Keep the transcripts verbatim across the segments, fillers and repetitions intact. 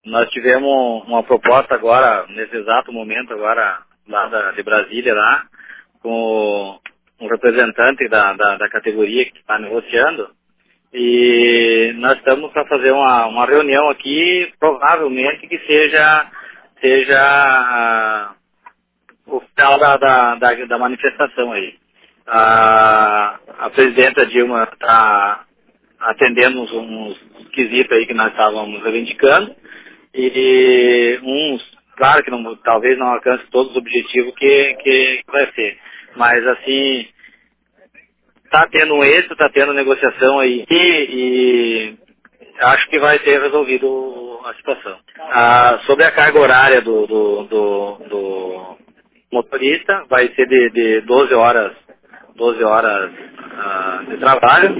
Nós tivemos uma proposta agora, nesse exato momento agora, lá da, de Brasília, lá, com um representante da, da, da categoria que está negociando, e nós estamos para fazer uma, uma reunião aqui, provavelmente que seja, seja ah, o final da, da, da, da manifestação aí. A, a presidenta Dilma está atendendo uns, uns quesitos aí que nós estávamos reivindicando, e uns, claro que não, talvez não alcance todos os objetivos que, que vai ser, mas assim, está tendo um êxito, está tendo negociação aí, e, e acho que vai ter resolvido a situação. Ah, sobre a carga horária do, do, do, do motorista, vai ser de, de doze horas, doze horas ah, de trabalho,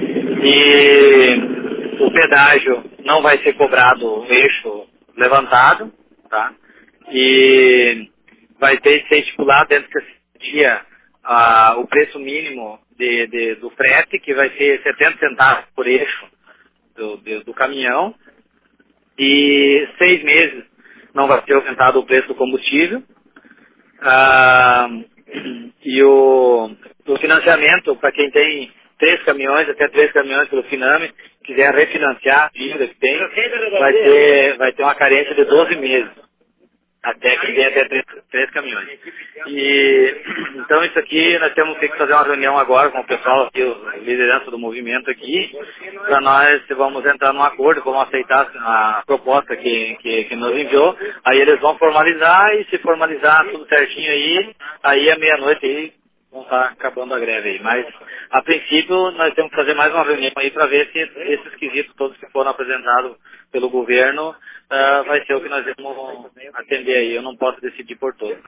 e o pedágio não vai ser cobrado o eixo levantado, tá? E vai ter que ser estipulado dentro desse dia ah, o preço mínimo de, de- do frete, que vai ser setenta centavos por eixo do, de- do caminhão, e seis meses não vai ser aumentado o preço do combustível. Ah, e o, o financiamento, para quem tem três caminhões, até três caminhões pelo Finame, quiser refinanciar a dívida que tem, vai ter, vai ter uma carência de doze meses, até que tenha até três, três caminhões. E, então isso aqui, nós temos que fazer uma reunião agora com o pessoal aqui, a liderança do movimento aqui, para nós vamos entrar num acordo, vamos aceitar a proposta que, que, que nos enviou, aí eles vão formalizar, e se formalizar tudo certinho aí, aí à meia-noite aí vão estar acabando a greve aí. Mas, a princípio, nós temos que fazer mais uma reunião aí para ver se esses quesitos todos que foram apresentados pelo governo ah, vai ser o que nós vamos atender aí. Eu não posso decidir por todos.